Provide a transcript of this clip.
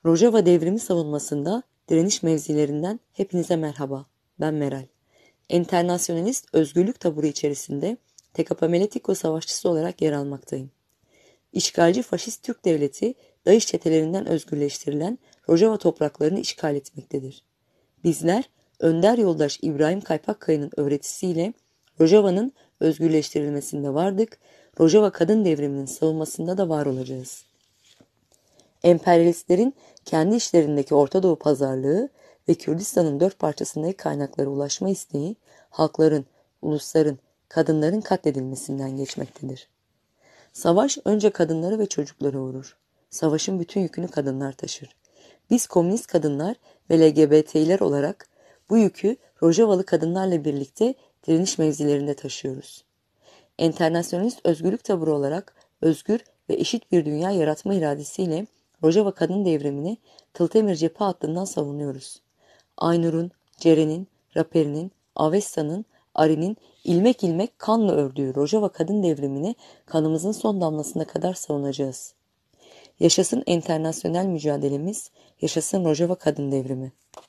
Rojava Devrimi savunmasında direniş mevzilerinden hepinize merhaba. Ben Meral. Enternasyonalist özgürlük taburu içerisinde Tekapameletiko savaşçısı olarak yer almaktayım. İşgalci faşist Türk devleti Daeş çetelerinden özgürleştirilen Rojava topraklarını işgal etmektedir. Bizler Önder Yoldaş İbrahim Kaypakkaya'nın öğretisiyle Rojava'nın özgürleştirilmesinde vardık, Rojava kadın devriminin savunmasında da var olacağız. Emperyalistlerin kendi işlerindeki Orta Doğu pazarlığı ve Kürdistan'ın dört parçasındaki kaynaklara ulaşma isteği halkların, ulusların, kadınların katledilmesinden geçmektedir. Savaş önce kadınları ve çocukları vurur. Savaşın bütün yükünü kadınlar taşır. Biz komünist kadınlar ve LGBT'ler olarak bu yükü Rojavalı kadınlarla birlikte direniş mevzilerinde taşıyoruz. Enternasyonalist özgürlük taburu olarak özgür ve eşit bir dünya yaratma iradesiyle Rojava kadın devrimini Tıltemir cephe hattından savunuyoruz. Aynur'un, Ceren'in, Raper'in, Avesta'nın, Ari'nin ilmek ilmek kanla ördüğü Rojava kadın devrimini kanımızın son damlasına kadar savunacağız. Yaşasın enternasyonel mücadelemiz, yaşasın Rojava kadın devrimi.